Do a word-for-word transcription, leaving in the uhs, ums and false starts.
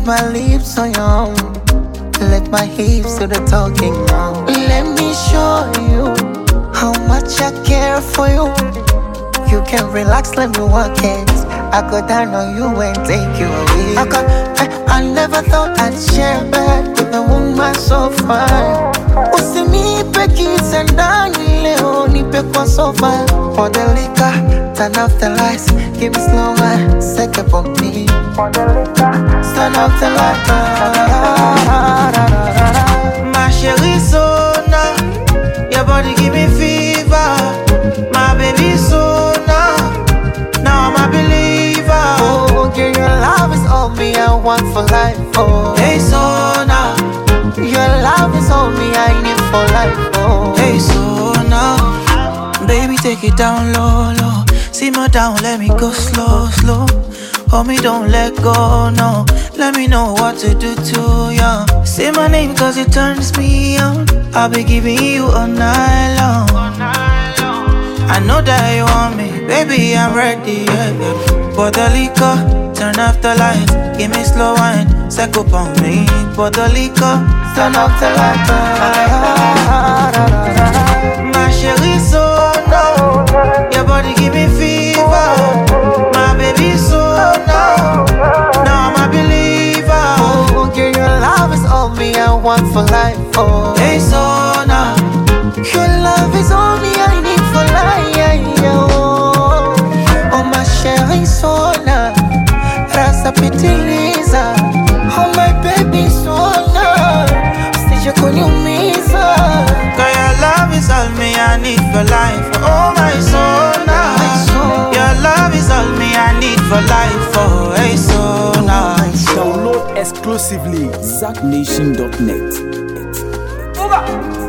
my lips on your own. Let my hips do the talking now. Let me show you how much I care for you. You can relax, let me walk it. I go down on you and take you away. I, got, I, I never thought I'd share a bed with a woman so fine. Usinipe kisa ndani leo, nipe kwa sofa. For the liquor, turn off the lights, give me slow wine, second for me. For the liquor, turn off the lights. My chérie Sona, your body give me fever. My baby Sona, now I'm a believer. Oh, girl, your love is all me I want for life. Oh, Hey Sona, your love is all me I need for life. Oh, hey Sona, baby take it down low, low. Simmer down, let me go slow, slow. Hold me, don't let go, no. Let me know what to do to you. Say my name cause it turns me on. I'll be giving you all night long. I know that you want me, baby, I'm ready, yeah, yeah. Pour the liquor, turn off the lights. Give me slow wine, second upon me. Pour the liquor, turn off the lights. my chérie Sona, your body give me fever. My baby Sona, now I'm a believer. Oh, girl, your love is all me I want for life. Oh, Hey Sona, your love is all me I need for life. Oh, oh my chérie Sona, rasa pitiliza. Oh my baby Sona, usije kuniumiza. girl, your love is all me I need for life. Oh my Sona, your love is all me I need for life. Oh hey Sona. Download exclusively zack nation dot net.